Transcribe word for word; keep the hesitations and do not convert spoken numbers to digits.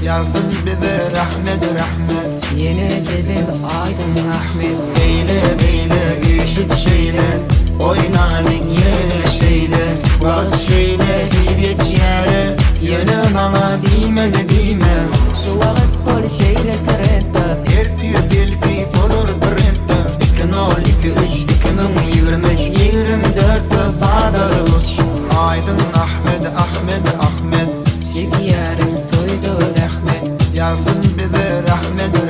Yazın bize rahmet rahmet. Yine dedi Aydın Ahmet. Beyle beyle üşüp şeyle, oynanın yere şeyle, bazı şeyle geç yere, yana bana dime de dime. Şu vakit pol şeyle teretta. Ertiye belki olur birinde. İki nol iki üç iki min yirmi üç yirmi dört bağdarız. Aydın Ahmet Ahmet Ahmet. Çek yarız toydu rahmet. Yazın bize rahmet